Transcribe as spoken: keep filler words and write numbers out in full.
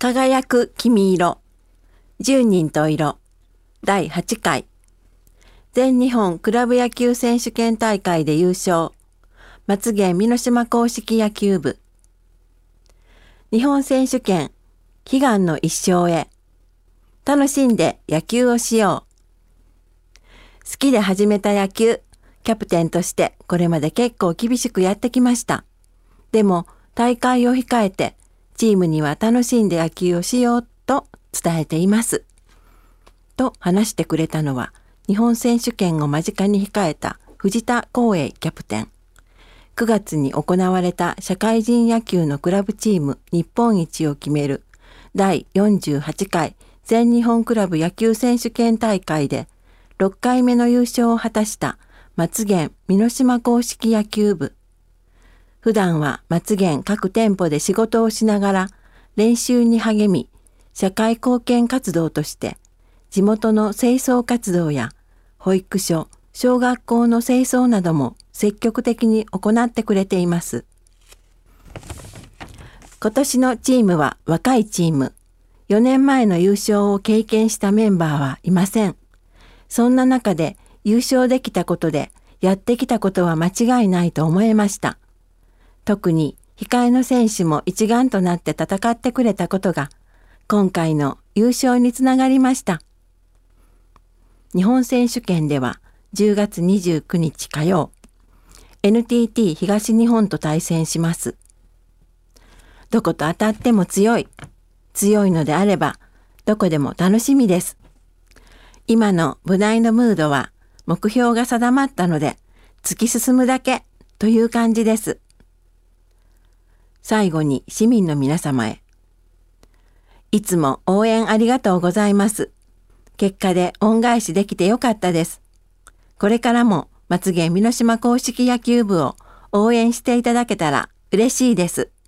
輝く君色、十人十色、だいはちかい、全日本クラブ野球選手権大会で優勝、まつげん美濃島硬式野球部。日本選手権、悲願の一勝へ、楽しんで野球をしよう。好きで始めた野球、キャプテンとしてこれまで結構厳しくやってきました。でも大会を控えて、チームには楽しんで野球をしようと伝えています。と話してくれたのは、日本選手権を間近に控えた藤田光栄キャプテン。くがつに行われた社会人野球のクラブチーム日本一を決めるだいよんじゅうはちかい全日本クラブ野球選手権大会でろっかいめの優勝を果たしたまつげん美濃島硬式野球部。普段はまつげん各店舗で仕事をしながら練習に励み、社会貢献活動として地元の清掃活動や保育所、小学校の清掃なども積極的に行ってくれています。今年のチームは若いチーム。よねんまえの優勝を経験したメンバーはいません。そんな中で優勝できたことでやってきたことは間違いないと思いました。特に控えの選手も一丸となって戦ってくれたことが今回の優勝につながりました。日本選手権ではじゅうがつにじゅうくにち火曜、エヌティーティー 東日本と対戦します。どこと当たっても強い。強いのであればどこでも楽しみです。今の部内のムードは目標が定まったので突き進むだけという感じです。最後に市民の皆様へ。いつも応援ありがとうございます。結果で恩返しできてよかったです。これからもまつげん美濃島硬式野球部を応援していただけたら嬉しいです。